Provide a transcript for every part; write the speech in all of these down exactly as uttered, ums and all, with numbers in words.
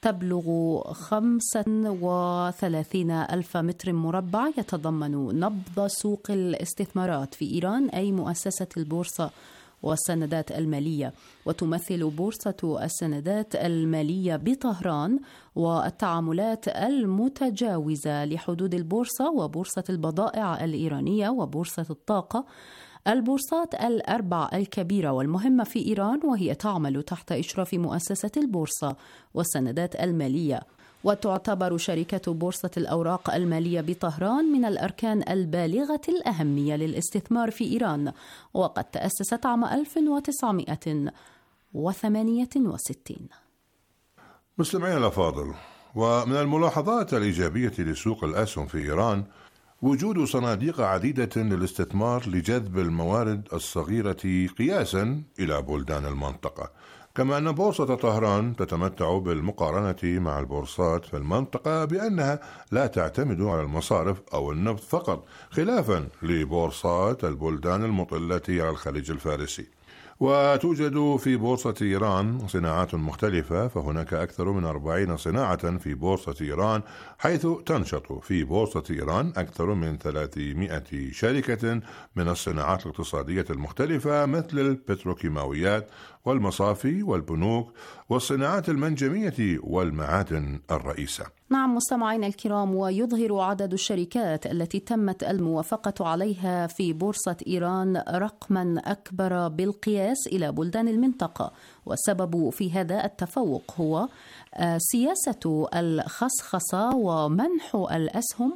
تبلغ خمسة وثلاثين ألف متر مربع، يتضمن نبض سوق الاستثمارات في إيران أي مؤسسة البورصة والسندات المالية. وتمثل بورصة السندات المالية بطهران والتعاملات المتجاوزة لحدود البورصة وبورصة البضائع الإيرانية وبورصة الطاقة البورصات الأربع الكبيرة والمهمة في إيران، وهي تعمل تحت إشراف مؤسسة البورصة والسندات المالية. وتعتبر شركة بورصة الأوراق المالية بطهران من الأركان البالغة الأهمية للاستثمار في إيران، وقد تأسست عام ألف وتسعمائة وثمانية وستين. مستمعين الأفاضل، ومن الملاحظات الإيجابية لسوق الأسهم في إيران وجود صناديق عديدة للاستثمار لجذب الموارد الصغيرة قياسا إلى بلدان المنطقة، كما أن بورصة طهران تتمتع بالمقارنة مع البورصات في المنطقة بأنها لا تعتمد على المصارف أو النفط فقط، خلافا لبورصات البلدان المطلة على الخليج الفارسي. وتوجد في بورصة إيران صناعات مختلفة، فهناك أكثر من أربعين صناعة في بورصة إيران، حيث تنشط في بورصة إيران أكثر من ثلاثمائة شركة من الصناعات الاقتصادية المختلفة مثل البتروكيماويات والمصافي والبنوك والصناعات المنجمية والمعادن الرئيسة. نعم مستمعينا الكرام، ويظهر عدد الشركات التي تمت الموافقة عليها في بورصة إيران رقما أكبر بالقياس إلى بلدان المنطقة، والسبب في هذا التفوق هو سياسة الخصخصة ومنح الأسهم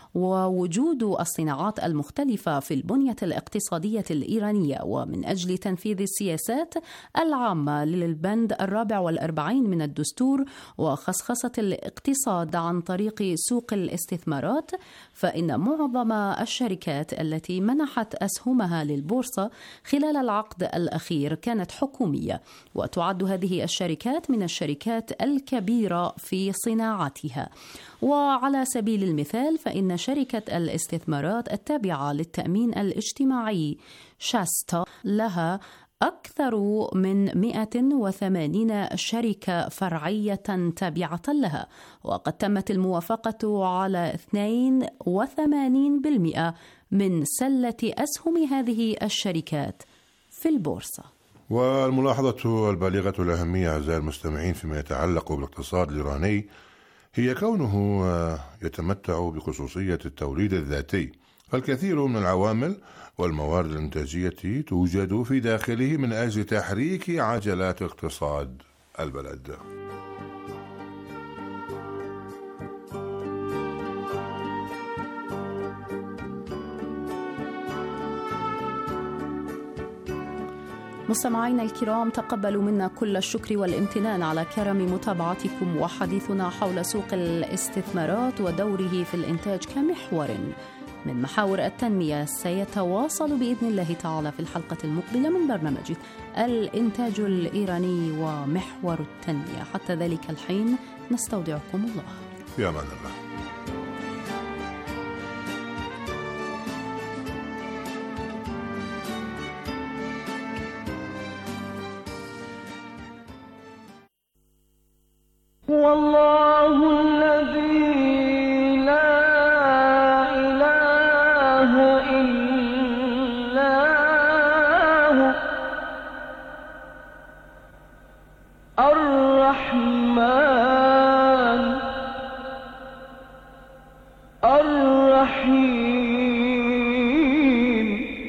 ووجود الصناعات المختلفة في البنية الاقتصادية الإيرانية. ومن أجل تنفيذ السياسات العامة للبند الرابع والأربعين من الدستور وخصخصة الاقتصاد عن طريق سوق الاستثمارات، فإن معظم الشركات التي منحت أسهمها للبورصة خلال العقد الأخير كانت حكومية، وتعد هذه الشركات من الشركات الكبيرة في صناعتها. وعلى سبيل المثال فإن شركة الاستثمارات التابعة للتأمين الاجتماعي شاستا لها أكثر من مئة وثمانين شركة فرعية تابعة لها، وقد تمت الموافقة على اثنين وثمانين بالمئة من سلة أسهم هذه الشركات في البورصة. والملاحظة البالغة الأهمية أعزائي المستمعين فيما يتعلق بالاقتصاد الإيراني هي كونه يتمتع بخصوصية التوليد الذاتي، فالكثير من العوامل والموارد الإنتاجية توجد في داخله من أجل تحريك عجلات اقتصاد البلد. مستمعينا الكرام، تقبلوا منا كل الشكر والامتنان على كرم متابعتكم، وحديثنا حول سوق الاستثمارات ودوره في الإنتاج كمحور من محاور التنمية سيتواصل بإذن الله تعالى في الحلقة المقبلة من برنامج الإنتاج الإيراني ومحور التنمية. حتى ذلك الحين نستودعكم الله. في أمان الله. والله الذي لا إله إلا هو الرحمن الرحيم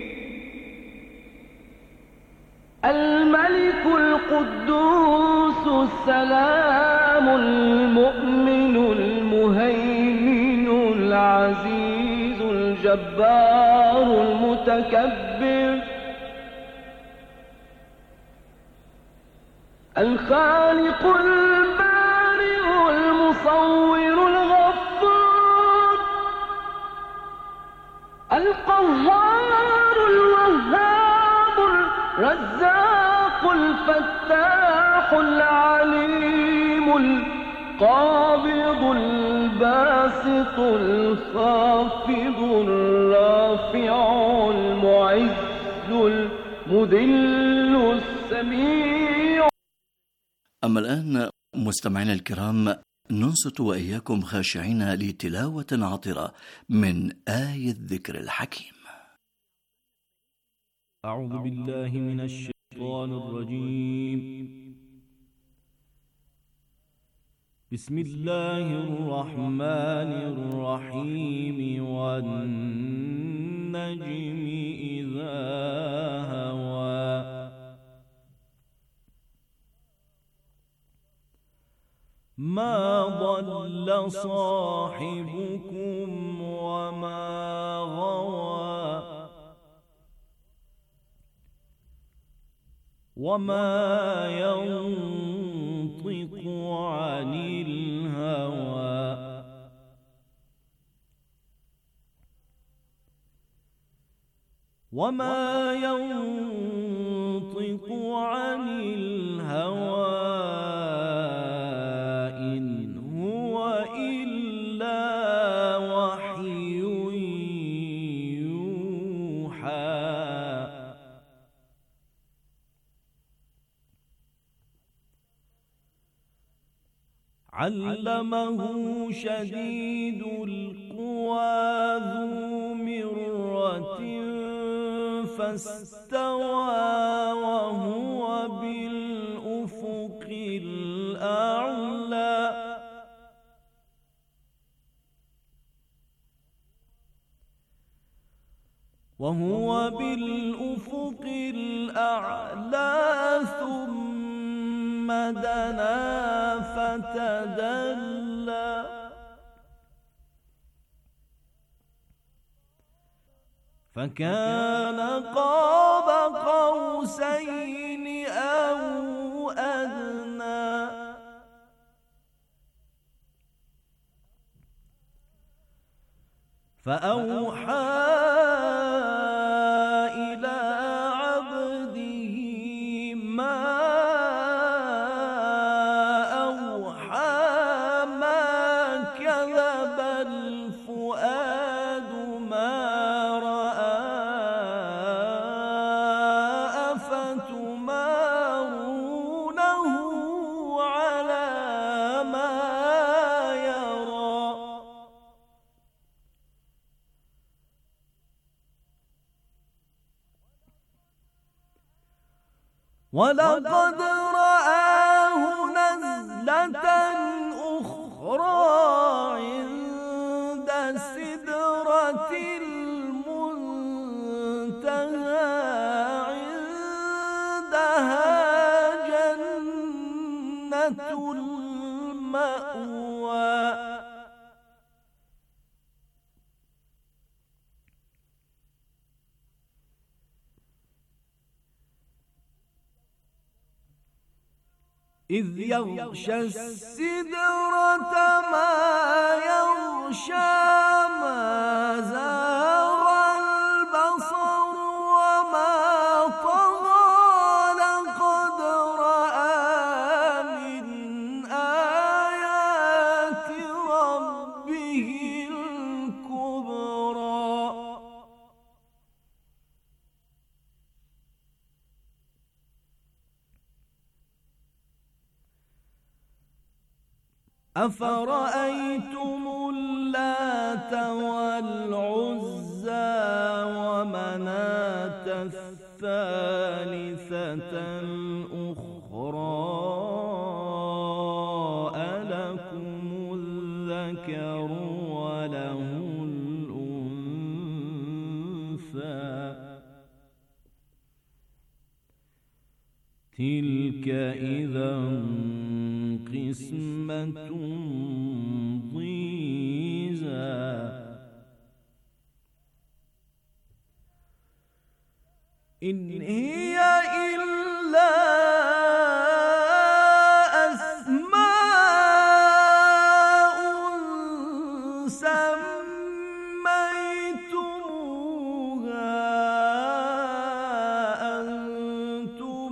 الملك القدوس السلام المؤمن المهيمن العزيز الجبار المتكبر الخالق البارئ المصور الغفار القهار الوهاب الرزاق الفتاح العليم القابض الباسط الخافض الرافع المعز المذل السميع. أما الآن مستمعينا الكرام، ننصت وإياكم خاشعين لتلاوة عطرة من آية الذكر الحكيم. أعوذ بالله من الشيطان الرجيم. بسم الله الرحمن الرحيم. والنجم إذا هوى ما ضل صاحبكم وما غوى وما ينطق عن الهوى وما ينطق عن الهوى إن هو إلا وحي يوحى. علمه شديد القوى ذو مرة فاستوى وهو بالأفق الأعلى. وهو بالأفق الأعلى ثم دنا فتدلى فكان قاب قوسين أو أدنى. فأوحى إلى عبده ما أوحى ما كذب الفؤاد ما رأى أفتمارونه على ما يرى. ولقد رآه نزلة أخرى عند سدرة المنتهى عندها جنة المأوى. إذ يغشى السدرة ما يغشى ما زاغ البصر وما طغى. لقد رأى من آيات ربه الكبرى. أفرأيتم اللات والعزى ومناة الثالثة الأخرى ألكم الذكر وله الأنثى تلك إذا قسمة ضيزى. إن هي إلا أسماء سميتموها أنتم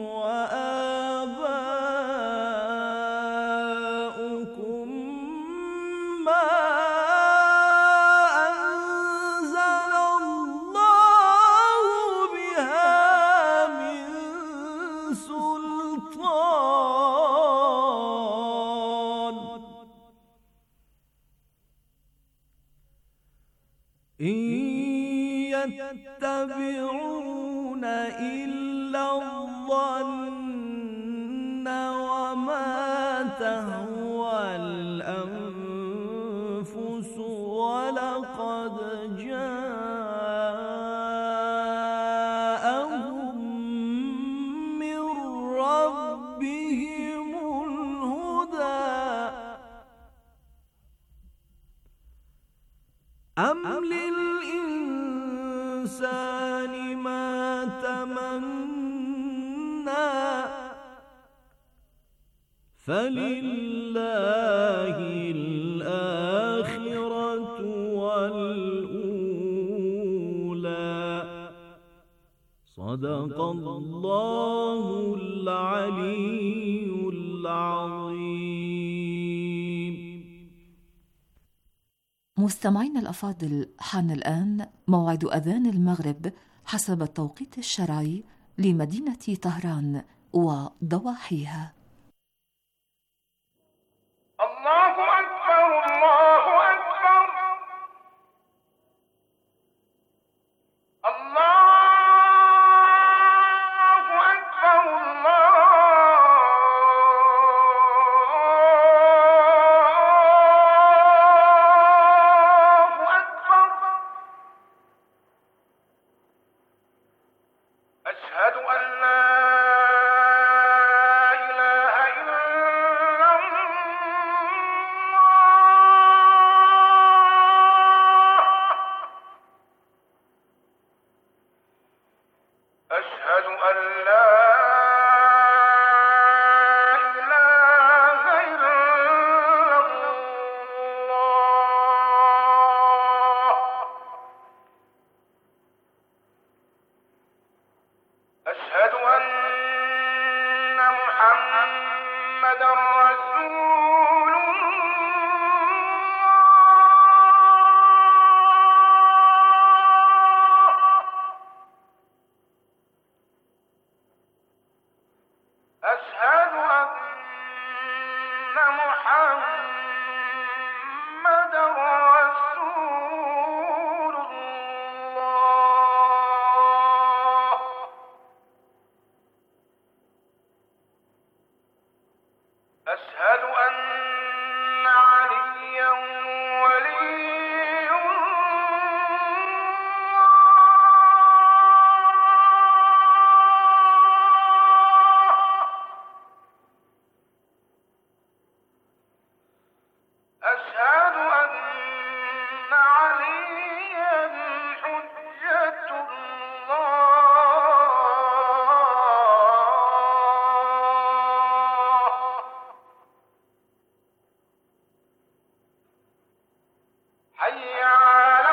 وآباؤكم ما أنزل الله بها من إن يتبعون إلا الظن وما تهوى الأنفس ولقد جاءهم من ربهم الهدى أم للإنسان ما تمنى فلله الآخرة والأولى صدق الله العلي العظيم. مستمعين الأفاضل، حان الآن موعد أذان المغرب حسب التوقيت الشرعي لمدينة طهران وضواحيها. الله أكبر الله أكبر الله أكبر الله أكبر أشهد أن لا إله إلا أشهد أن لا إله إلا الله أشهد أن محمدا رسول أشهد أن محمدا رسول الله أشهد أن عليا ولي أشهد أن عليا حجة الله حي على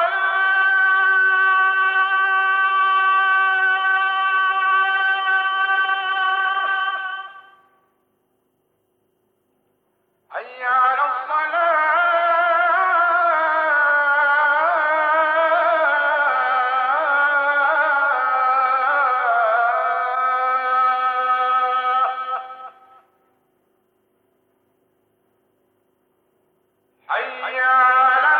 الصلاة حي على الصلاة حي على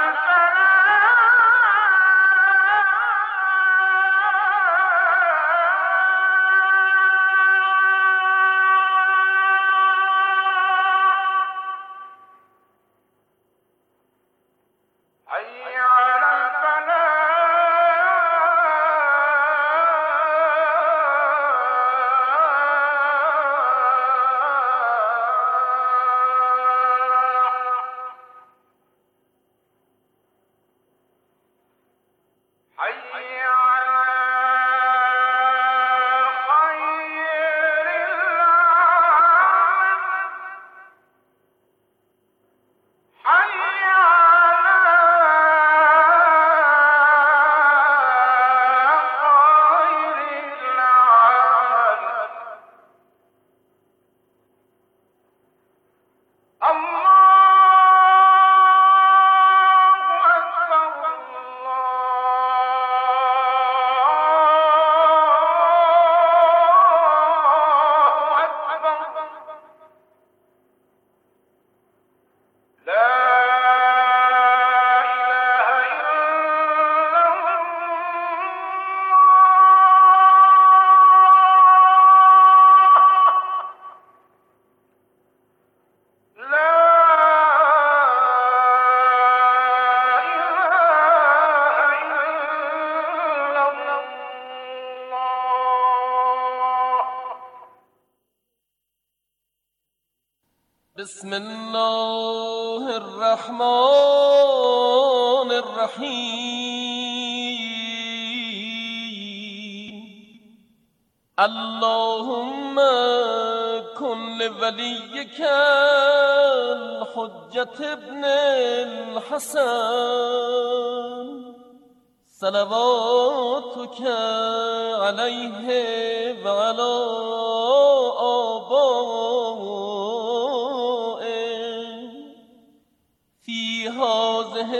الفلاح حي على الفلاح الله الرحمن الرحيم اللهم كن لوليك الحجة ابن الحسن صلواتك عليه وعلى آبائه في هذه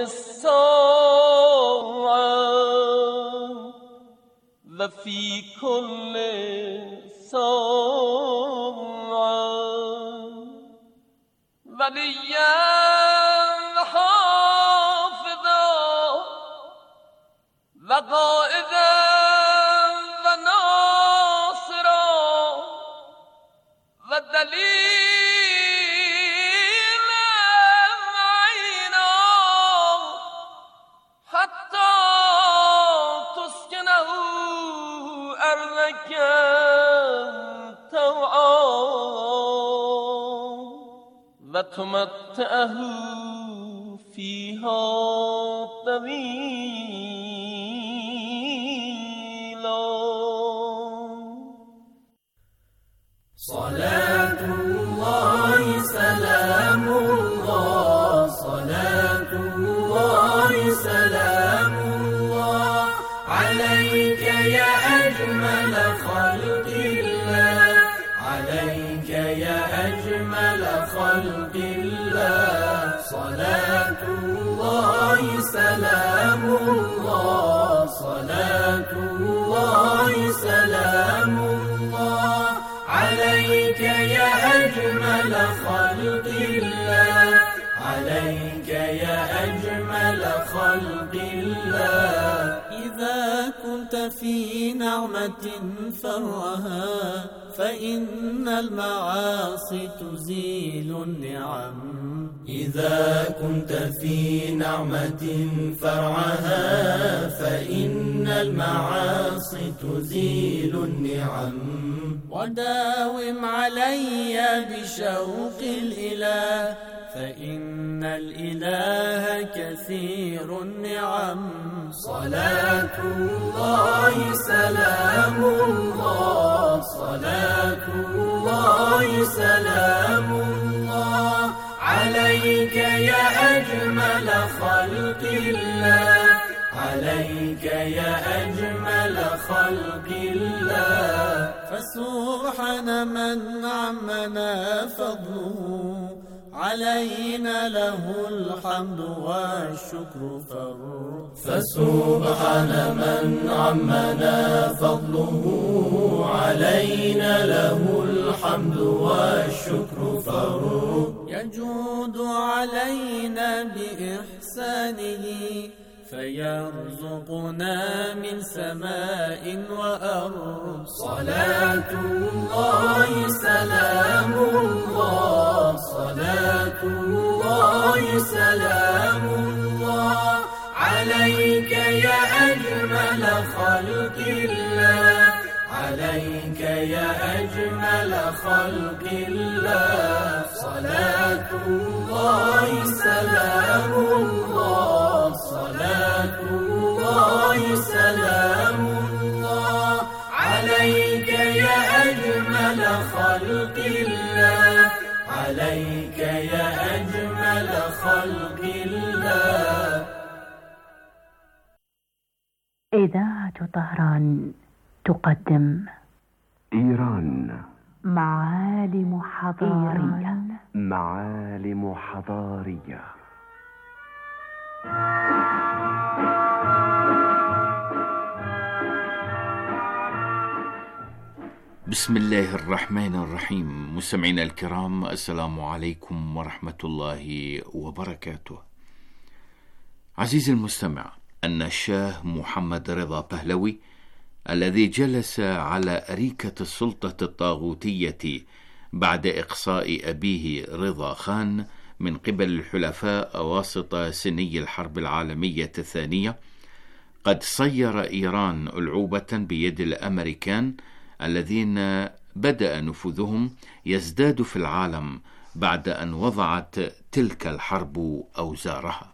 الساعة وفي كل ساعة وليا وقائدا وناصرا ودليلا عينا حتى تسكنه أرضك طوعا وتمتعه فيها طويلا. صلاة الله سلام الله صلاة الله سلام الله عليك يا أجمل خلق الله عليك يا أجمل خلق الله صلاة الله سلام الله صلاة الله سلام الله عليك يا أجمل خلق الله عليك يا أجمل خلق الله إذا كنت في نعمة فرعها فإن المعاصي تزيل النعم إذا كنت في نعمة فرعها فإن المعاصي تزيل النعم وداوم علي بشوق الإله فإن الإله كثير النعم صلاة الله سلام الله صلاة الله سلام الله عليك يا أجمل خلق الله عليك يا أجمل خلق الله فسبحان من عمنا فضله علينا له الحمد والشكر فر فسبحان من عمنا فضله علينا له الحمد والشكر فر يجود علينا بإحسانه فيرزقنا من سماء وأرض صلاة الله سلام الله صلاة الله سلام الله عليك يا أجمل خلق الله عليك يا أجمل خلق الله صلاة الله سلام الله صلاة الله سلام الله عليك يا أجمل خلق الله عليك يا أجمل خلق الله. إذاعة طهران تقدم إيران معالم حضارية معالم حضارية. بسم الله الرحمن الرحيم. مستمعينا الكرام، السلام عليكم ورحمة الله وبركاته. عزيزي المستمع، أن الشاه محمد رضا بهلوي الذي جلس على أريكة السلطة الطاغوتية بعد إقصاء أبيه رضا خان من قبل الحلفاء واسط سني الحرب العالمية الثانية، قد صير إيران ألعوبة بيد الأمريكان الذين بدأ نفوذهم يزداد في العالم بعد أن وضعت تلك الحرب أوزارها.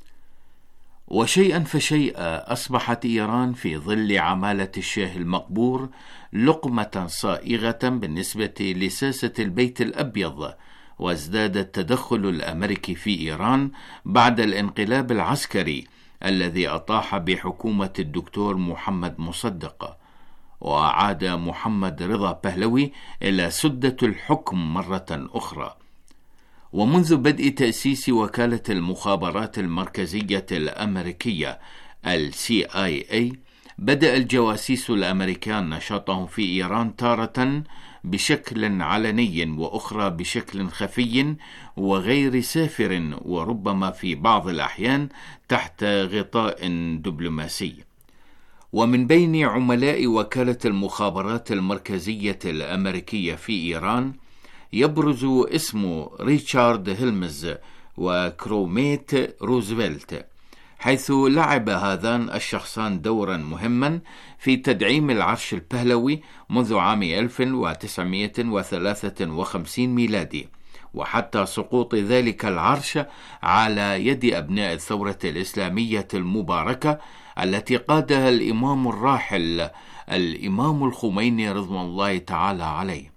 وشيئا فشيئا أصبحت إيران في ظل عمالة الشاه المقبور لقمة صائغة بالنسبة لساسة البيت الأبيض، وازداد التدخل الأمريكي في إيران بعد الانقلاب العسكري الذي أطاح بحكومة الدكتور محمد مصدق، وعاد محمد رضا بهلوي إلى سدة الحكم مرة أخرى. ومنذ بدء تأسيس وكالة المخابرات المركزية الأمريكية ال سي آي إيه بدأ الجواسيس الأمريكان نشاطهم في إيران تارة بشكل علني وأخرى بشكل خفي وغير سافر، وربما في بعض الأحيان تحت غطاء دبلوماسي. ومن بين عملاء وكالة المخابرات المركزية الأمريكية في إيران يبرز اسم ريتشارد هيلمز وكروميت روزفلت، حيث لعب هذان الشخصان دورا مهما في تدعيم العرش البهلوي منذ عام ألف وتسعمائة وثلاثة وخمسين ميلادي، وحتى سقوط ذلك العرش على يد أبناء الثورة الإسلامية المباركة التي قادها الإمام الراحل الإمام الخميني رضوان الله تعالى عليه.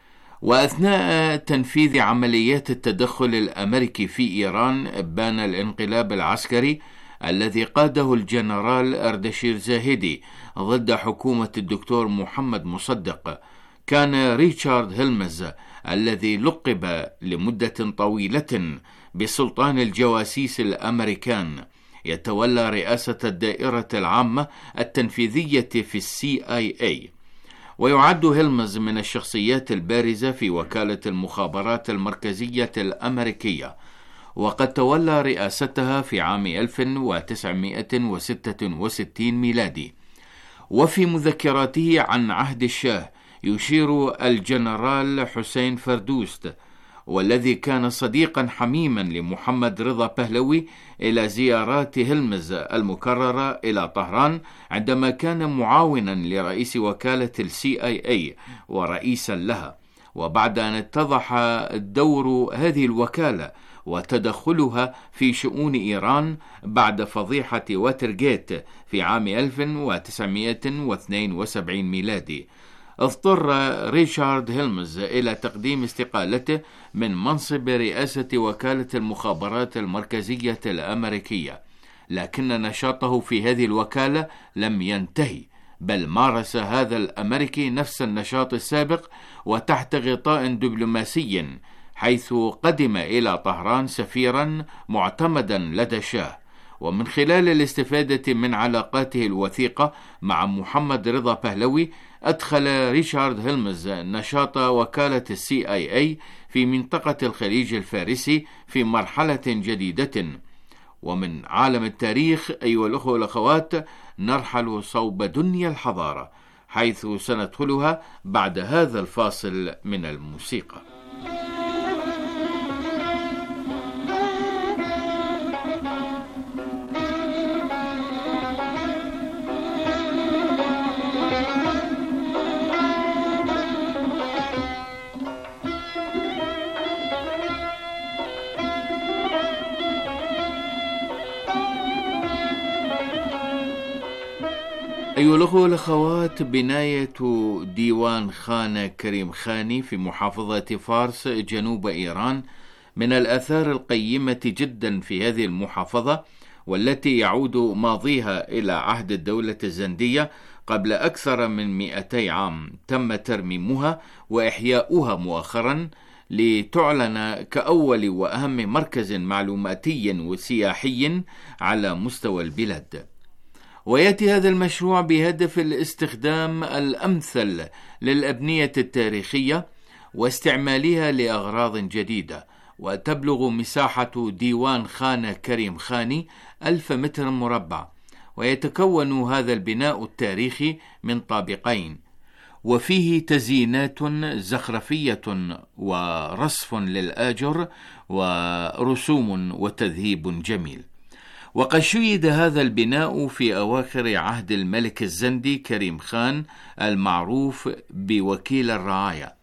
وأثناء تنفيذ عمليات التدخل الأمريكي في إيران بان الانقلاب العسكري الذي قاده الجنرال أردشير زاهدي ضد حكومة الدكتور محمد مصدق، كان ريتشارد هيلمز الذي لقب لمدة طويلة بسلطان الجواسيس الأمريكان يتولى رئاسة الدائرة العامة التنفيذية في السي آي إيه. ويعد هيلمز من الشخصيات البارزة في وكالة المخابرات المركزية الأمريكية، وقد تولى رئاستها في عام ألف وتسعمائة وستة وستين ميلادي. وفي مذكراته عن عهد الشاه يشير الجنرال حسين فردوست، والذي كان صديقا حميما لمحمد رضا بهلوي، إلى زيارات هيلمز المكررة إلى طهران عندما كان معاونا لرئيس وكالة السي آي إيه ورئيسا لها. وبعد أن اتضح دور هذه الوكالة وتدخلها في شؤون إيران بعد فضيحة واترغيت في عام ألف وتسعمائة واثنين وسبعين ميلادي، اضطر ريتشارد هيلمز إلى تقديم استقالته من منصب رئاسة وكالة المخابرات المركزية الأمريكية، لكن نشاطه في هذه الوكالة لم ينتهي، بل مارس هذا الأمريكي نفس النشاط السابق وتحت غطاء دبلوماسي، حيث قدم إلى طهران سفيرا معتمدا لدى الشاه. ومن خلال الاستفادة من علاقاته الوثيقة مع محمد رضا بهلوي أدخل ريتشارد هيلمز نشاط وكالة السي آي إيه في منطقة الخليج الفارسي في مرحلة جديدة. ومن عالم التاريخ أيها الأخوة والأخوات نرحل صوب دنيا الحضارة، حيث سندخلها بعد هذا الفاصل من الموسيقى. أيها الأخوة والأخوات، بناية ديوان خان كريم خاني في محافظة فارس جنوب إيران من الآثار القيمة جدا في هذه المحافظة، والتي يعود ماضيها إلى عهد الدولة الزندية قبل أكثر من مئتي عام. تم ترميمها وإحياؤها مؤخرا لتعلن كأول وأهم مركز معلوماتي وسياحي على مستوى البلاد. ويأتي هذا المشروع بهدف الاستخدام الأمثل للأبنية التاريخية واستعمالها لأغراض جديدة. وتبلغ مساحة ديوان خان كريم خاني ألف متر مربع، ويتكون هذا البناء التاريخي من طابقين، وفيه تزيينات زخرفية ورصف للآجر ورسوم وتذهيب جميل. وقد شيد هذا البناء في أواخر عهد الملك الزندي كريم خان المعروف بوكيل الرعاية،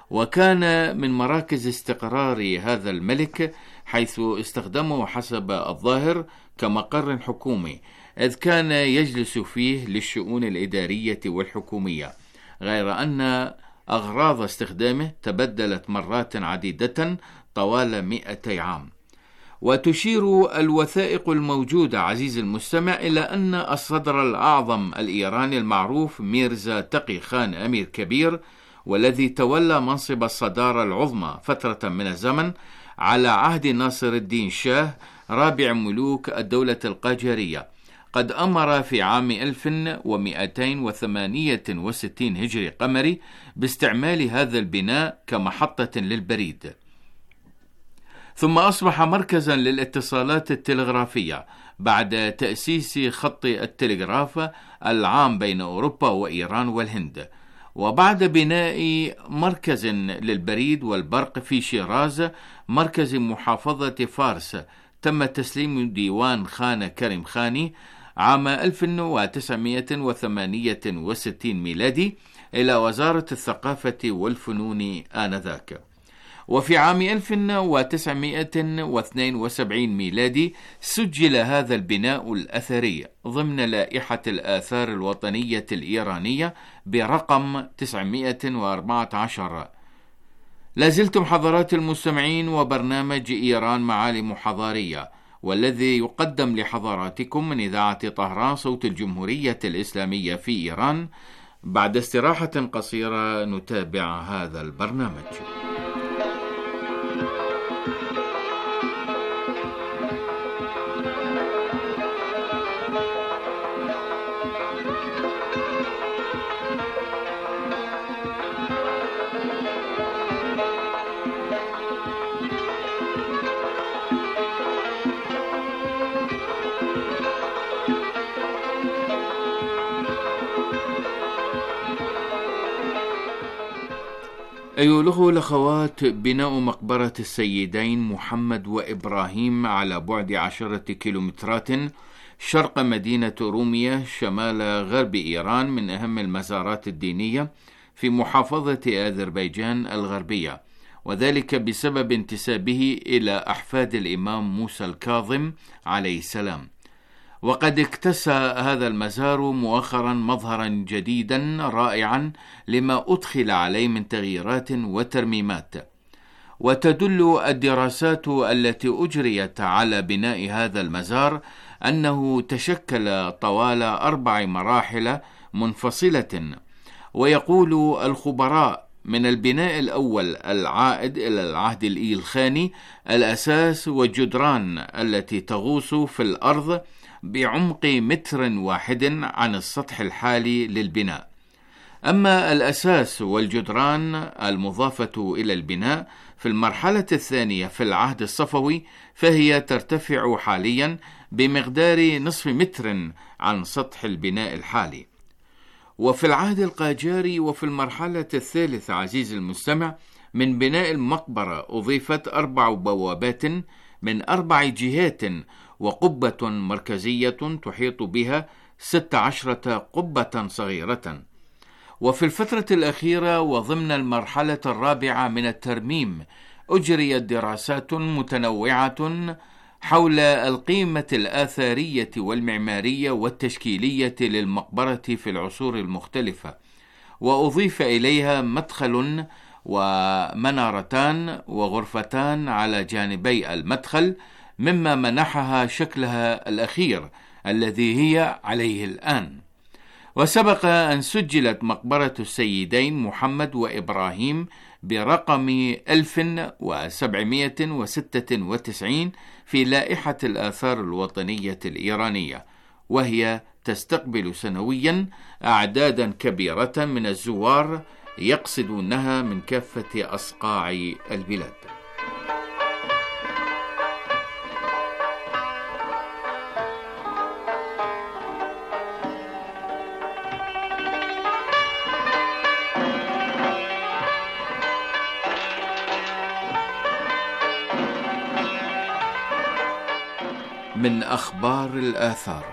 وكان من مراكز استقرار هذا الملك، حيث استخدمه حسب الظاهر كمقر حكومي، إذ كان يجلس فيه للشؤون الإدارية والحكومية، غير أن أغراض استخدامه تبدلت مرات عديدة طوال مئتي عام. وتشير الوثائق الموجودة عزيز المستمع إلى أن الصدر الأعظم الإيراني المعروف ميرزا تقي خان أمير كبير، والذي تولى منصب الصدارة العظمى فترة من الزمن على عهد ناصر الدين شاه رابع ملوك الدولة القاجارية، قد أمر في عام ألف ومئتين وثمانية وستين هجري قمري باستعمال هذا البناء كمحطة للبريد، ثم أصبح مركزا للاتصالات التلغرافية بعد تأسيس خط التلغراف العام بين أوروبا وإيران والهند. وبعد بناء مركز للبريد والبرق في شيراز مركز محافظة فارس، تم تسليم ديوان خان كريم خاني عام ألف وتسعمئة وثمانية وستين ميلادي إلى وزارة الثقافة والفنون آنذاك. وفي عام ألف وتسعمئة واثنين وسبعين ميلادي سجل هذا البناء الأثري ضمن لائحة الآثار الوطنية الإيرانية برقم تسعمئة وأربعة عشر. لازلتم حضرات المستمعين وبرنامج إيران معالم حضارية، والذي يقدم لحضراتكم من إذاعة طهران صوت الجمهورية الإسلامية في إيران. بعد استراحة قصيرة نتابع هذا البرنامج. أيها الأخوة والأخوات، بناء مقبرة السيدين محمد وإبراهيم على بعد عشرة كيلومترات شرق مدينة رومية شمال غرب إيران من أهم المزارات الدينية في محافظة أذربيجان الغربية، وذلك بسبب انتسابه إلى أحفاد الإمام موسى الكاظم عليه السلام. وقد اكتسى هذا المزار مؤخرا مظهرا جديدا رائعا لما أدخل عليه من تغييرات وترميمات. وتدل الدراسات التي أجريت على بناء هذا المزار أنه تشكل طوال أربع مراحل منفصلة. ويقول الخبراء من البناء الأول العائد إلى العهد الإيلخاني الأساس والجدران التي تغوص في الأرض بعمق متر واحد عن السطح الحالي للبناء. أما الأساس والجدران المضافة إلى البناء في المرحلة الثانية في العهد الصفوي فهي ترتفع حاليا بمقدار نصف متر عن سطح البناء الحالي. وفي العهد القاجاري وفي المرحلة الثالثة عزيز المستمع من بناء المقبرة أضيفت أربع بوابات من أربع جهات وقبة مركزية تحيط بها ست عشرة قبة صغيرة. وفي الفترة الأخيرة وضمن المرحلة الرابعة من الترميم أجريت دراسات متنوعة حول القيمة الآثارية والمعمارية والتشكيلية للمقبرة في العصور المختلفة، وأضيف إليها مدخل ومنارتان وغرفتان على جانبي المدخل، مما منحها شكلها الأخير الذي هي عليه الآن. وسبق أن سجلت مقبرة السيدين محمد وإبراهيم برقم ألف وسبعمئة وستة وتسعين في لائحة الآثار الوطنية الإيرانية، وهي تستقبل سنويا أعدادا كبيرة من الزوار يقصدونها من كافة أصقاع البلاد. من أخبار الآثار.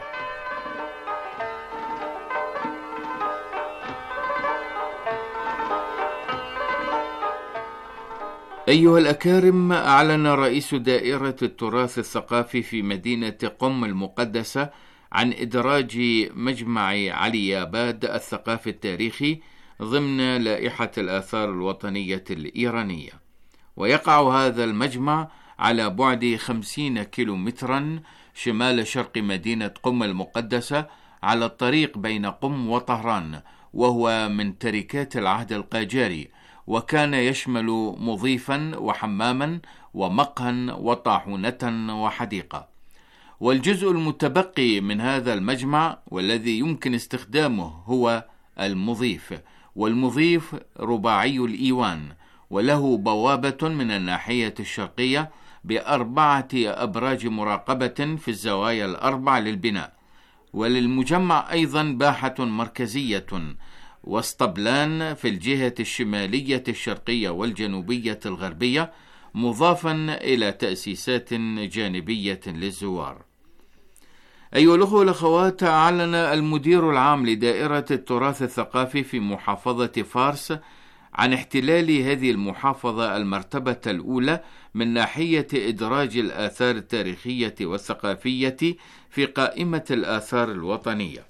أيها الأكارم، أعلن رئيس دائرة التراث الثقافي في مدينة قم المقدسة عن إدراج مجمع علياباد الثقافي التاريخي ضمن لائحة الآثار الوطنية الإيرانية. ويقع هذا المجمع على بعد خمسين كيلومترا شمال شرق مدينة قم المقدسة على الطريق بين قم وطهران، وهو من تركات العهد القاجاري، وكان يشمل مضيفا وحماما ومقهى وطاحونة وحديقة. والجزء المتبقي من هذا المجمع والذي يمكن استخدامه هو المضيف، والمضيف رباعي الإيوان، وله بوابة من الناحية الشرقية بأربعة أبراج مراقبة في الزوايا الأربع للبناء. وللمجمع أيضا باحة مركزية واسطبلان في الجهة الشمالية الشرقية والجنوبية الغربية، مضافا إلى تأسيسات جانبية للزوار. أيها الأخوة والأخوات، أعلن المدير العام لدائرة التراث الثقافي في محافظة فارس عن احتلال هذه المحافظة المرتبة الأولى من ناحية إدراج الآثار التاريخية والثقافية في قائمة الآثار الوطنية.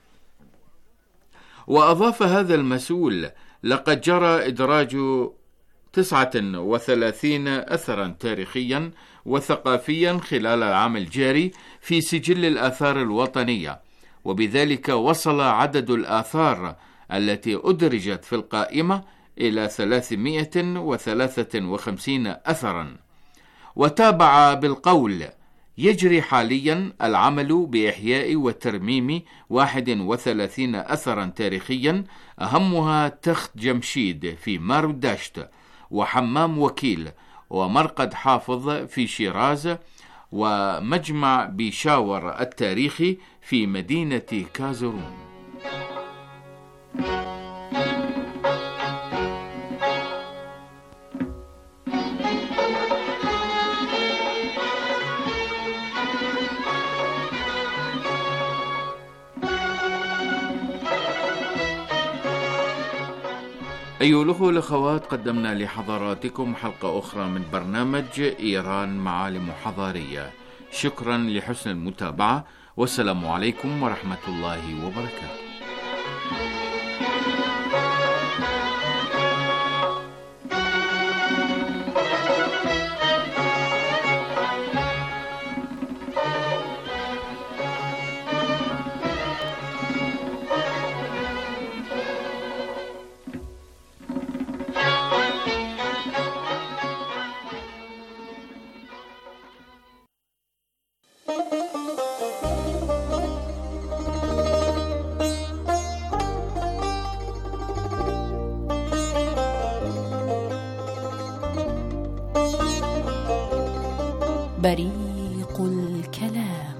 وأضاف هذا المسؤول: لقد جرى إدراج تسعة وثلاثين أثرا تاريخيا وثقافيا خلال العام الجاري في سجل الآثار الوطنية، وبذلك وصل عدد الآثار التي أدرجت في القائمة إلى ثلاثمائة وثلاثة وخمسين أثرا. وتابع بالقول: يجري حاليا العمل بإحياء وترميم واحد وثلاثين أثرا تاريخيا، أهمها تخت جمشيد في ماروداشت، وحمام وكيل، ومرقد حافظ في شيراز، ومجمع بيشاور التاريخي في مدينة كازرون. أيها الأخوة والأخوات، قدمنا لحضراتكم حلقة أخرى من برنامج إيران معالم حضارية. شكرا لحسن المتابعة، والسلام عليكم ورحمة الله وبركاته. بريق الكلام.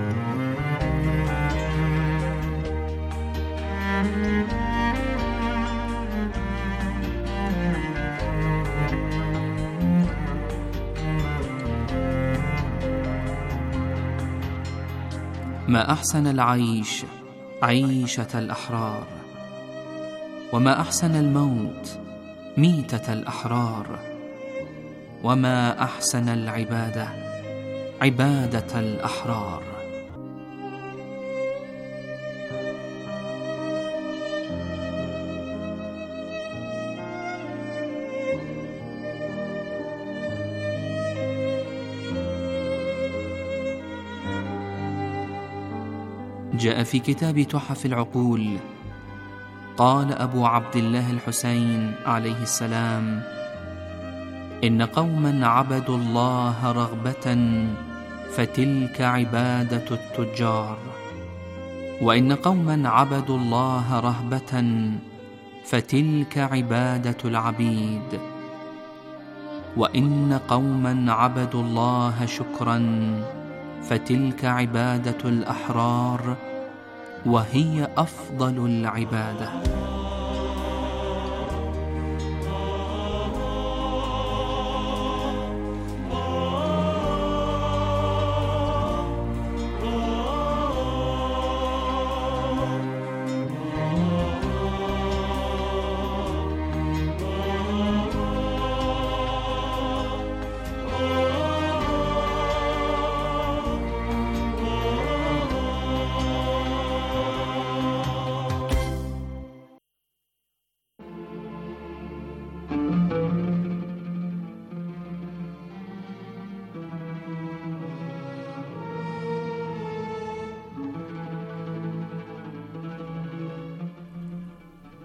ما أحسن العيش عيشة الأحرار، وما أحسن الموت ميتة الأحرار، وما أحسن العبادة عبادة الأحرار. جاء في كتاب تحف العقول: قال أبو عبد الله الحسين عليه السلام: إن قوما عبدوا الله رغبة فتلك عبادة التجار، وإن قوما عبدوا الله رهبة فتلك عبادة العبيد، وإن قوما عبدوا الله شكرا فتلك عبادة الأحرار، وهي أفضل العبادة.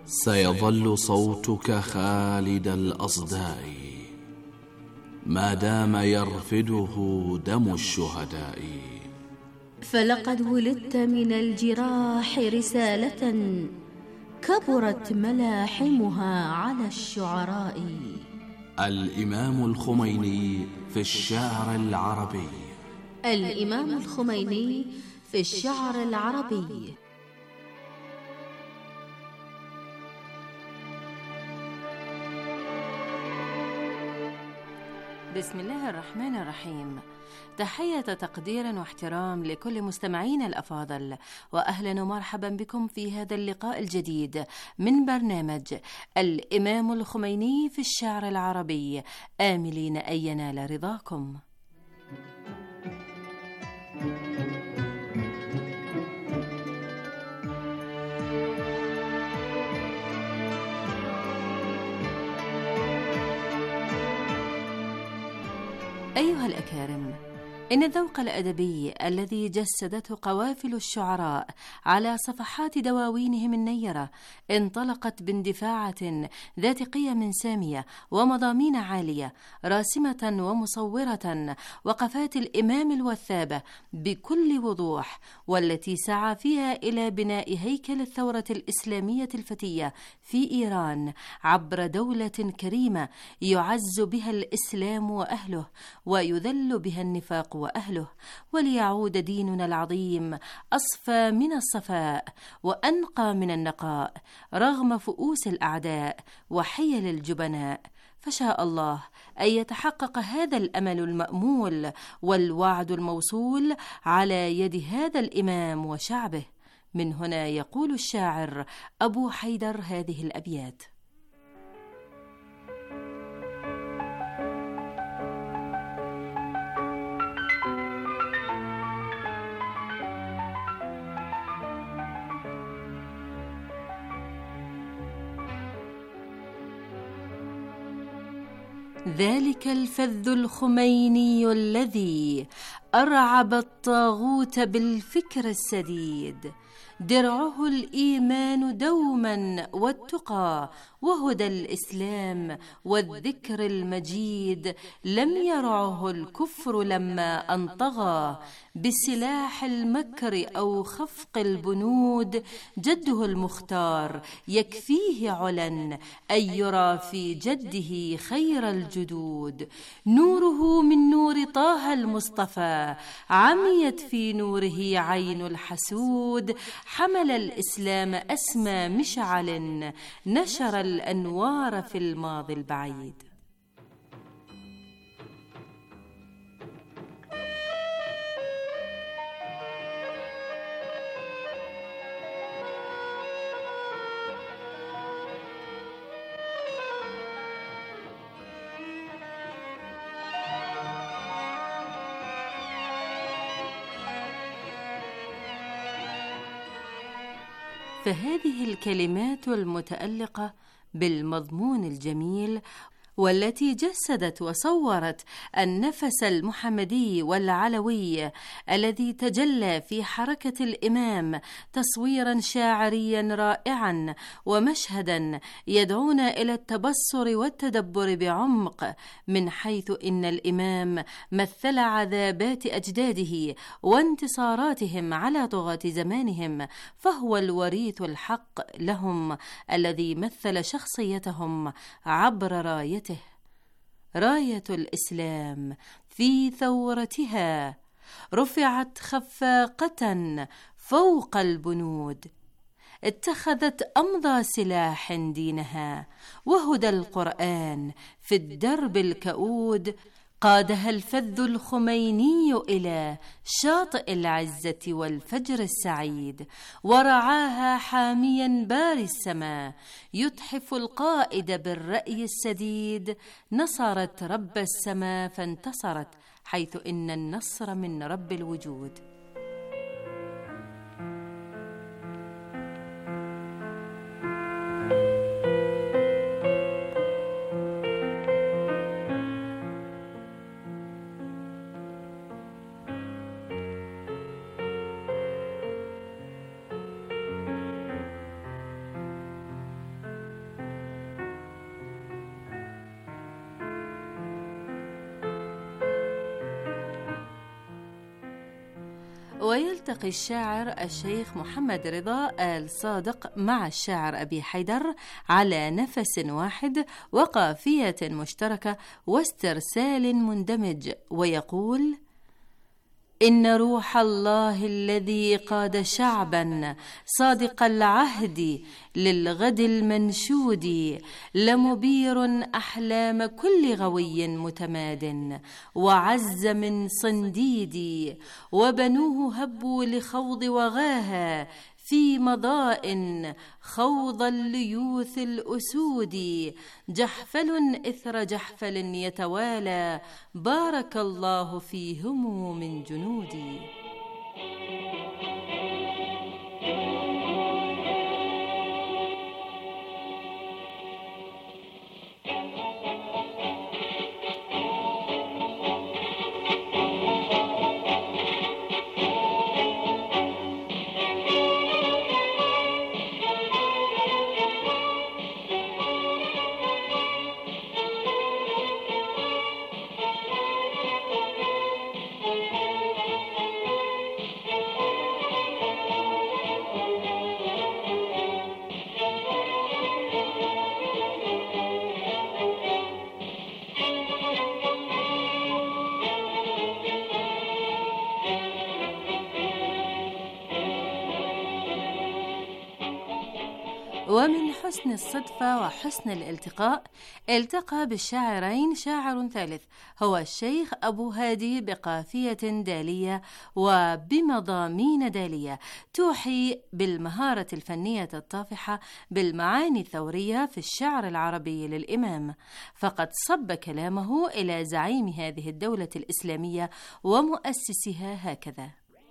سيظل صوتك خالد الأصداء ما دام يرفده دم الشهداء. فلقد ولدت من الجراح رسالة كبرت ملاحمها على الشعراء. الإمام الخميني في الشعر العربي. الإمام الخميني في الشعر العربي. بسم الله الرحمن الرحيم. تحية تقدير واحترام لكل مستمعينا الأفاضل، وأهلا ومرحبا بكم في هذا اللقاء الجديد من برنامج الإمام الخميني في الشعر العربي، آملين أن ينال رضاكم. أيها الأكارم، إن الذوق الأدبي الذي جسدته قوافل الشعراء على صفحات دواوينهم النيرة انطلقت باندفاعة ذات قيم سامية ومضامين عالية راسمة ومصورة وقفات الإمام الوثابة بكل وضوح، والتي سعى فيها إلى بناء هيكل الثورة الإسلامية الفتية في إيران عبر دولة كريمة يعز بها الإسلام وأهله ويذل بها النفاق وأهله، وليعود ديننا العظيم أصفى من الصفاء وأنقى من النقاء رغم فؤوس الأعداء وحيل الجبناء. فشاء الله أن يتحقق هذا الأمل المأمول والوعد الموصول على يد هذا الإمام وشعبه. من هنا يقول الشاعر أبو حيدر هذه الأبيات: ذلك الفذ الخميني الذي أرعب الطاغوت بالفكر السديد، درعه الإيمان دوما والتقى وهدى الإسلام والذكر المجيد، لم يرعه الكفر لما أنطغى بسلاح المكر أو خفق البنود، جده المختار يكفيه علا أن يرى في جده خير الجدود، نوره من نور طه المصطفى عميت في نوره عين الحسود، حمل الإسلام أسمى مشعل نشر الأنوار في الماضي البعيد. فهذه الكلمات المتألقة بالمضمون الجميل والتي جسدت وصورت النفس المحمدي والعلوي الذي تجلى في حركة الإمام تصويرا شاعريا رائعا ومشهدا يدعونا إلى التبصر والتدبر بعمق، من حيث إن الإمام مثل عذابات أجداده وانتصاراتهم على طغاة زمانهم، فهو الوريث الحق لهم الذي مثل شخصيتهم عبر رايته، راية الإسلام في ثورتها رفعت خفاقة فوق البنود، اتخذت أمضى سلاح دينها وهدى القرآن في الدرب الكؤود، قادها الفذ الخميني إلى شاطئ العزة والفجر السعيد، ورعاها حاميا باري السماء يتحف القائد بالرأي السديد، نصرت رب السماء فانتصرت، حيث إن النصر من رب الوجود. ويلتقي الشاعر الشيخ محمد رضا آل صادق مع الشاعر أبي حيدر على نفس واحد وقافية مشتركة واسترسال مندمج، ويقول: إن روح الله الذي قاد شعبا صادق العهد للغد المنشود لمبير أحلام كل غوي متماد، وعز من صنديد وبنوه هبوا لخوض وغاها في مضاء خوض الليوث الأسود، جحفل إثر جحفل يتوالى بارك الله فيهم من جنودي. ومن حسن الصدفة وحسن الالتقاء التقى بالشاعرين شاعر ثالث هو الشيخ أبو هادي بقافية دالية وبمضامين دالية توحي بالمهارة الفنية الطافحة بالمعاني الثورية في الشعر العربي للإمام، فقد صب كلامه إلى زعيم هذه الدولة الإسلامية ومؤسسها هكذا: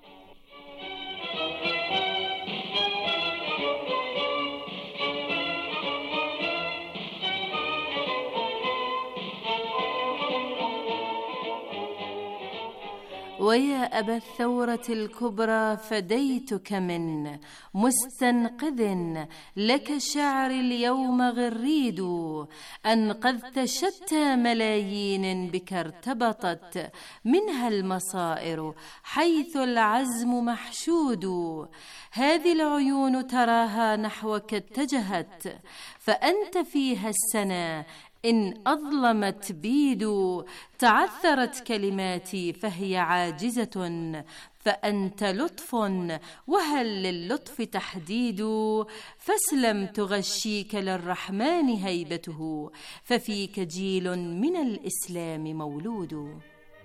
ويا أبا الثورة الكبرى فديتك من مستنقذ لك شعر اليوم غريد، أنقذت شتى ملايين بك ارتبطت منها المصائر حيث العزم محشود، هذه العيون تراها نحوك اتجهت فأنت فيها السنا إن أظلمت بيد، تعثرت كلماتي فهي عاجزة فأنت لطف وهل للطف تحديد، فاسلم تغشيك للرحمن هيبته ففيك جيل من الإسلام مولود.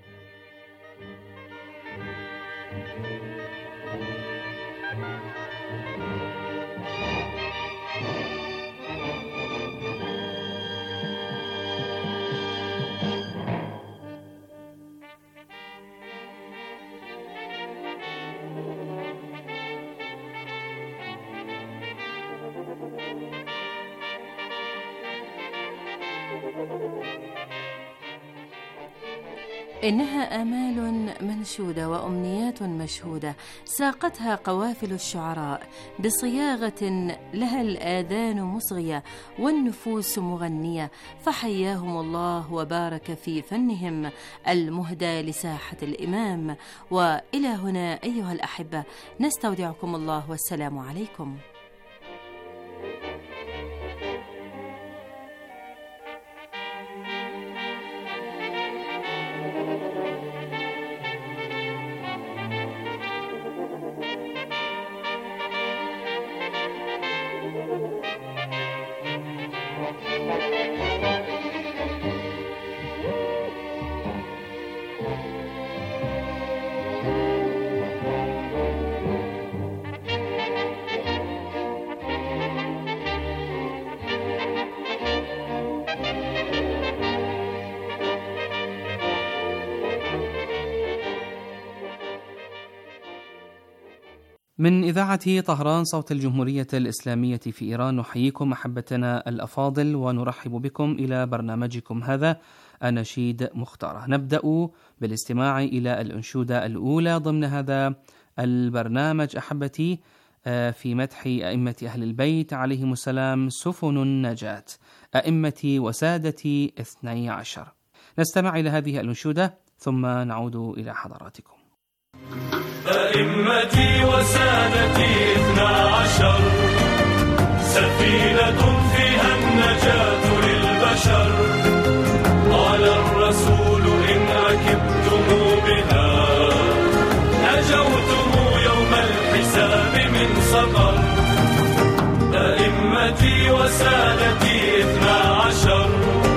إنها آمال منشودة وأمنيات مشهودة ساقتها قوافل الشعراء بصياغة لها الآذان مصغية والنفوس مغنية، فحياهم الله وبارك في فنهم المهدى لساحة الإمام. وإلى هنا أيها الأحبة نستودعكم الله والسلام عليكم. من إذاعة طهران صوت الجمهورية الإسلامية في إيران نحييكم أحبتنا الأفاضل ونرحب بكم إلى برنامجكم هذا أناشيد مختارة. نبدأ بالاستماع إلى الأنشودة الأولى ضمن هذا البرنامج أحبتي في مدح أئمة أهل البيت عليهم السلام سفن النجاة أئمتي وسادتي اثني عشر. نستمع إلى هذه الأنشودة ثم نعود إلى حضراتكم. أئمتي وسادتي اثنا عشر، سفينة فيها النجاة للبشر. قال الرسول إن ركبتم بها نجوتم يوم الحساب من سقر. أئمتي وسادتي اثنا عشر،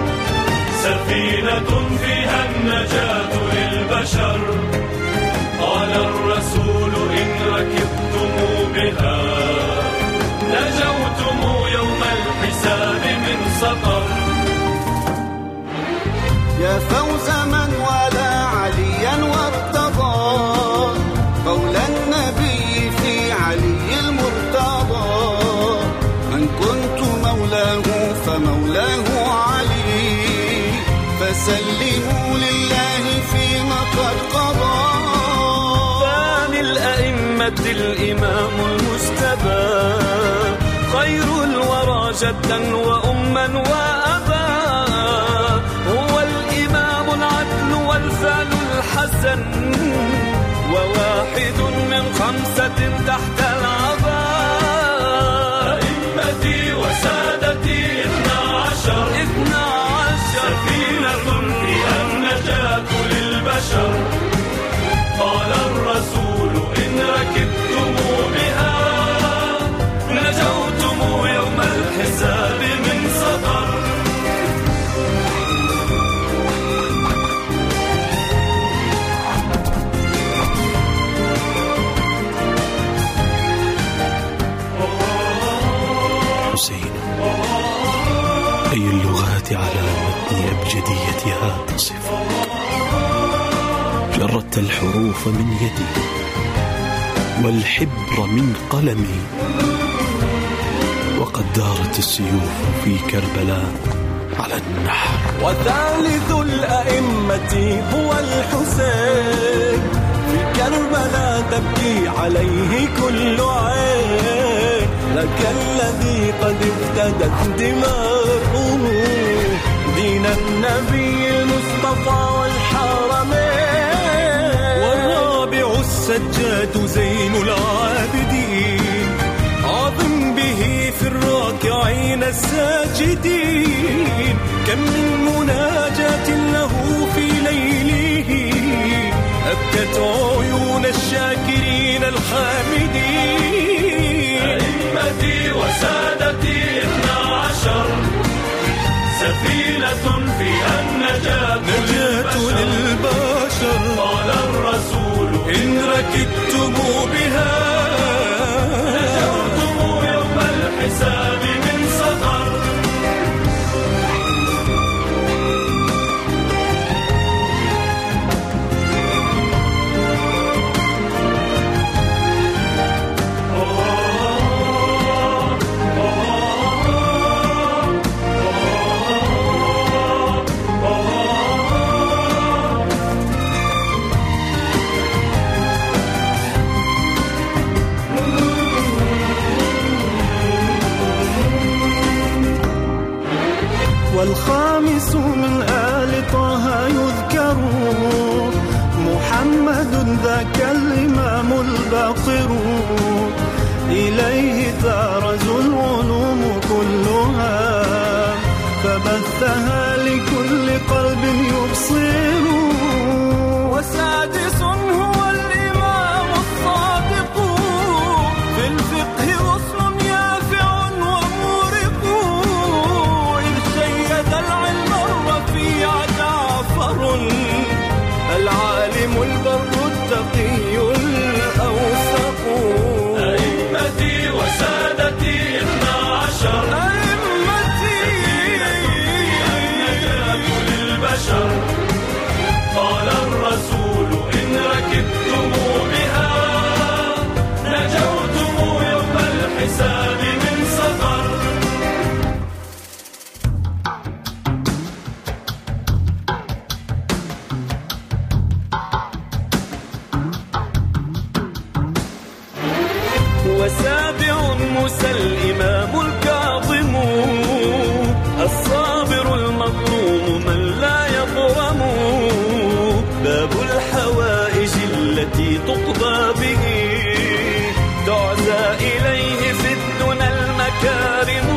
سفينة فيها النجاة للبشر. قال الرسول إن ركبتم بها نجوتم يوم الحساب من سقر. يا فوز من والى عليا وارتضى قول النبي في علي المرتضى. من كنت مولاه فمولاه علي، فسلموا لله فيما قد قضى. ثاني الأئمة الإمام المجتبى، خير الورى جدا وأما وأبا. هو الإمام العدل والفعل الحسن، وواحد من خمسة تحت العباء. أئمتي وسادتي اثنا عشر، اثنا عشر، سفينة فيها النجاة للبشر. قال الرسول إن ركبتم بها نجوتم يوم الحساب من سقر. حسين، أي اللغات على متن أبجديتها تصف. جردت الحروف من يدي والحبر من قلمي، وقد دارت السيوف في كربلاء على النحر. وثالث الأئمة هو الحسين، في كربلاء تبكي عليه كل عين. لك الذي قد افتدت دماؤه دين النبي المصطفى والحرمين. والرابع السجاد زين العابدين، عظم به في الراكعين الساجدين. كم من مناجاة له في ليله أبكت عيون الشاكرين الحامدين. أئمتي وسادتي اثنا عشر، سفينة فيها النجاة للبشر. قال الرسول إن ركبتم بها نجوتم يوم الحساب من سقر. والخامس من آل طه يذكر محمد ذاك الإمام الباقر. إليه تارز العلوم كلها، فبثها لكل قلب يبصر. وسادس هو الإمام الصادق، في الفقه غصن يافع ومورق. إذ شيد العلم الرفيع جعفر، العالم البر التقي الأوثق. أئمتي وسادتي اثنا عشر، أئمتي النجاة للبشر. قال الرسول إن ركبتم بها نجوتم يوم الحساب من سقر. وسابع موسى الإمام الكاظم، الصابر المظلوم من لا يظلم. باب الحوائج التي تطلب يرضى به تعزى إليه في الدنى المكارم.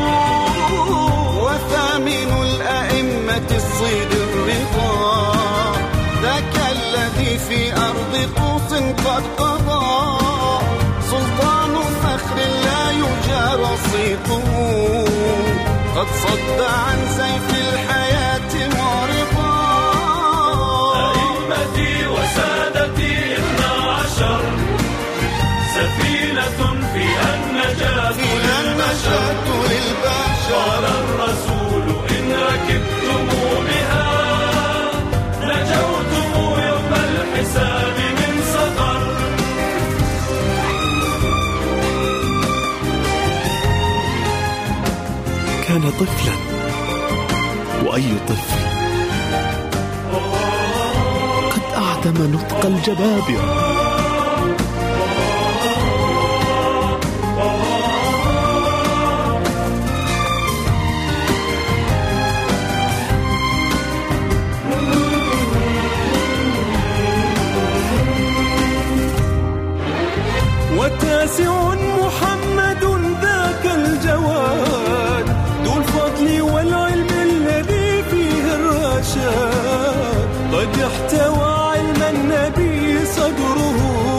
وثامن الأئمة الصيد الرضا ذاك الذي في أرض طوس قد قضى سلطان فخر لا يجار صيته قد صد عن سيف الحياة معرضا. أئمتي وسادتي اثنا عشر سفينة فيها النجاة فيها النجاة للبشر. قال الرسول إن ركبتم بها نجوتم يوم الحساب من سقر. كان طفلا، وأي طفل قد أعدم نطق الجبابرة. وتاسع محمد ذاك الجواد ذو الفضل والعلم الذي فيه الرشاد قد احتوى علم النبي صدره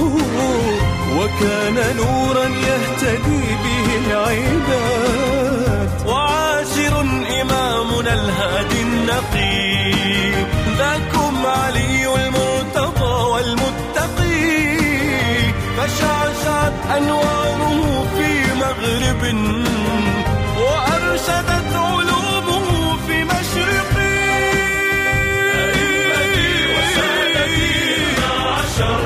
وكان نورا يهتدي به العباد. وعاشر إمامنا الهادي النقي ذاكم علي المرتضى والمتقي فشعشعت أنواره في مغرب وأرشدت علومه في مشرق. أئمتي وسادتي اثنا عشر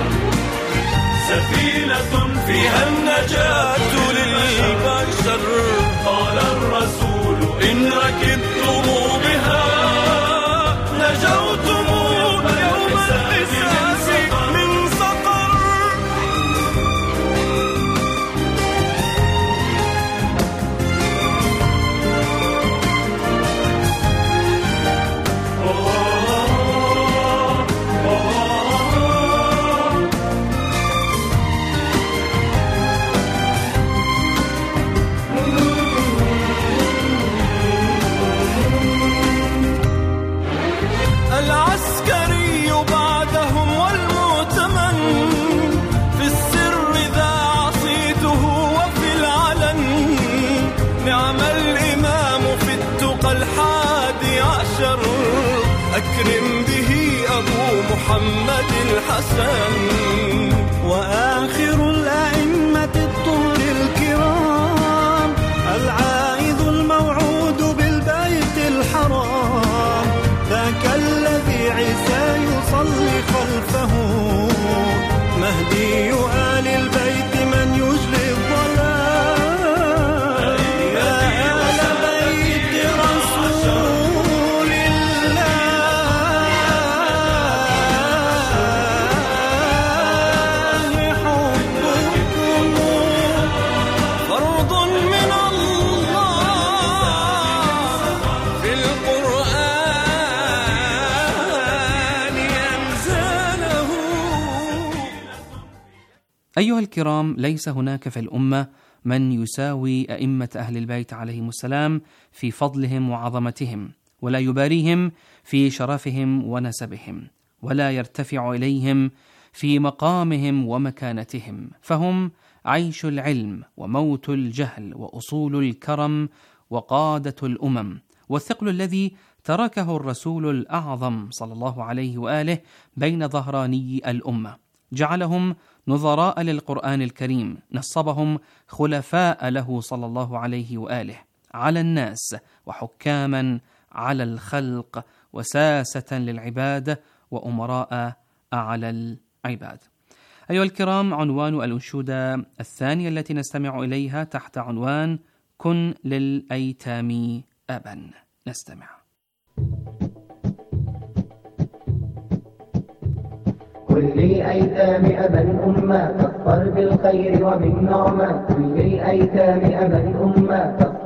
سفينة فيها النجاة للبشر. قال الرسول إن ركبتم بها نجوتم يوم الحساب من سقر. العسكري بعدهم والمؤتمن في السر ذا عصيته وفي العلن نعم الإمام في التقى الحادي عشر أكرم به أبو محمد الحسن. وآخر الأئمة الطهر الكرام العائذ الموعود بالبيت الحرام ذاك الذي عيسى يصلي خلفه مهدي آل البيت من يجلي الظلام. يا آل بيت رسول الله حبكم فرض من الله في القرآن ينزله. أيها الكرام، ليس هناك في الأمة من يساوي أئمة أهل البيت عليهم السلام في فضلهم وعظمتهم، ولا يباريهم في شرفهم ونسبهم، ولا يرتفع إليهم في مقامهم ومكانتهم، فهم عيش العلم وموت الجهل وأصول الكرم وقادة الأمم، والثقل الذي تركه الرسول الأعظم صلى الله عليه وآله بين ظهراني الأمة، جعلهم نظراء للقرآن الكريم، نصبهم خلفاء له صلى الله عليه وآله على الناس، وحكاما على الخلق، وساسة للعباد، وأمراء على العباد. أيها الكرام، عنوان الأنشودة الثانية التي نستمع إليها تحت عنوان كن للأيتام أبا. نستمع. كن للأيتام أبا أما تظفر بالخير وبالنعمة. كن للأيتام أبا أما تظفر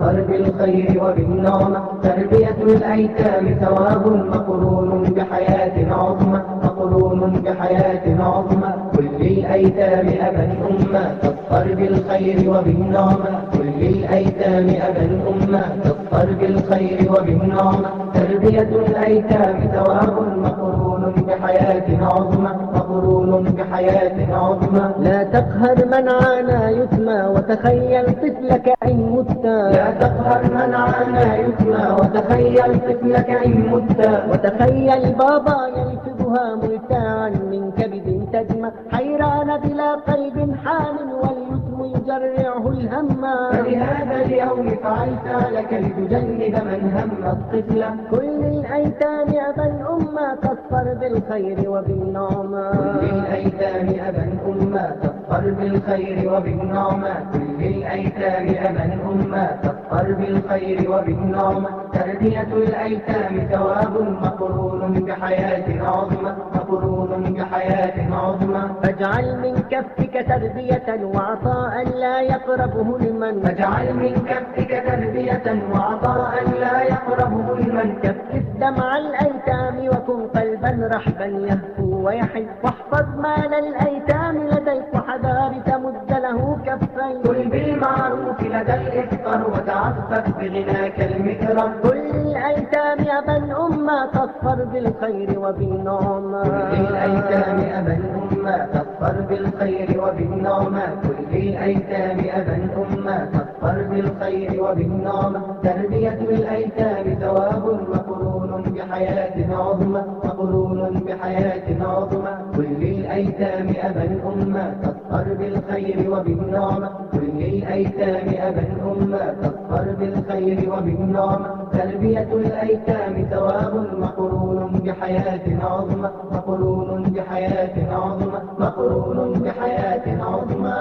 تظفر بالخير وبالنعمة. تربية الأيتام ثواب مقرون بحياة عظمى، مقرون بحياة عظمى. كل الأيتام أبا أمة تظفر بالخير وبالنعمة، كل الأيتام أبا أمة تظفر بالخير وبالنعمة. تربية الأيتام ثواب مقرون بحياة عظمى، مقرون بحياة عظمى. لا تقهر من عانى يتمى وتخيل طفلك إن مت، لا تقهر من عانى يتمى وتخيل طفلك إن مت. وتخيل بابا يلفظها ملتاعا من كبد تدمى، حيران بلا قلب حان واليتم يجرعه الهم. فلهذا اليوم فعلت لك لتجنب من هم الطفل. كل الأيتام أبا أمة تظفر بالخير وبالنعمة، كل الأيتام أبا أمة تظفر بالخير وبالنعمة. كل الأيتام أبا أمة تظفر بالخير وبالنعمة. تربية الأيتام ثواب مقرون بحياة عظمى، مقرون بحياة عظمى. فاجعل من كفك تربية وعطاء لا يقربه المن، فاجعل من كفك تربية وعطاء لا يقربه المن. كفف دمع الأيتام وكن قلبا رحبا يهفو ويحن، واحفظ مال الأيتام لديك وحذار تمد له كفين. كل بالمعروف لدى الإفطار وتعفف بغناك المكرم. كل الأيتام أبا أمة تظفر بالخير وبالنعمة، كل الأيتام أبا أمة تظفر بالخير وبالنعمة. كل الأيتام أبا أمة تظفر بالخير وبالنعمة. تربية الأيتام ثواب مقرون بحياة عظمى، مقرون بحياة عظمى. كل الأيتام أبا أمة تظفر بالخير وبالنعمة، كل الأيتام أبا أمة تظفر بالخير وبالنعمة. تربية الأيتام ثواب مقرون بحياة عظمى، مقرون بحياة عظمى، مقرون بحياة عظمى.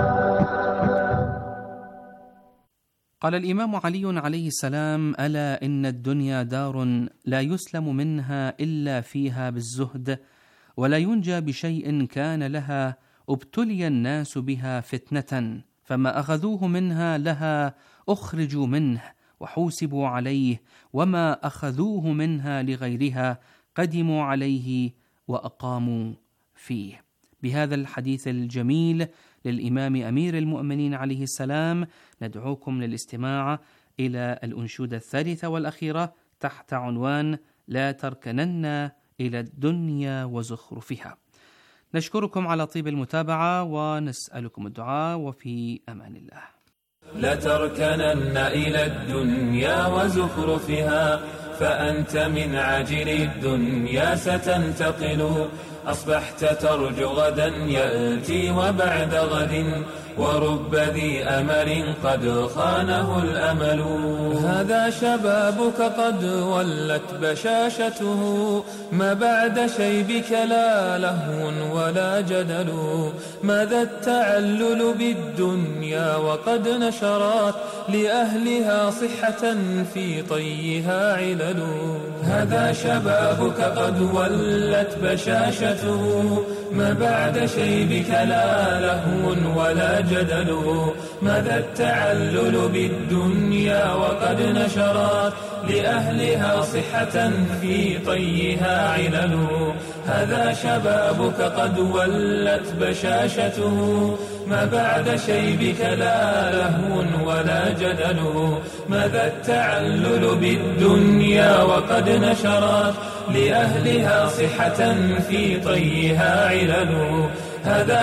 قال الإمام علي عليه السلام: ألا إن الدنيا دار لا يسلم منها إلا فيها بالزهد، ولا ينجى بشيء كان لها ابتلي الناس بها فتنة، فما أخذوه منها لها أخرجوا منه وحوسبوا عليه، وما أخذوه منها لغيرها قدموا عليه وأقاموا فيه. بهذا الحديث الجميل للإمام أمير المؤمنين عليه السلام ندعوكم للاستماع إلى الأنشودة الثالثة والأخيرة تحت عنوان لا تركنن إلى الدنيا وزخرفها. نشكركم على طيب المتابعة ونسألكم الدعاء، وفي أمان الله. لتركنن إلى الدنيا وزخرفها، فأنت من عجل الدنيا ستنتقل. أصبحت ترجو غدا يأتي وبعد غد، ورب ذي أمل قد خانه الأمل. هذا شبابك قد ولت بشاشته، ما بعد شيبك لا لهو ولا جدل. ماذا التعلل بالدنيا وقد نشرت لأهلها صحة في طيها علل. هذا شبابك قد ولت بشاشته، ما بعد شيبك لا لهو ولا جدل. ماذا التعلل بالدنيا وقد نشرت لأهلها صحة في طيها علل. هذا شبابك قد ولت بشاشته، ما بعد شيبك لا لهو ولا جدل. ماذا التعلل بالدنيا وقد نشرت لأهلها صحة في طيها علل. هذا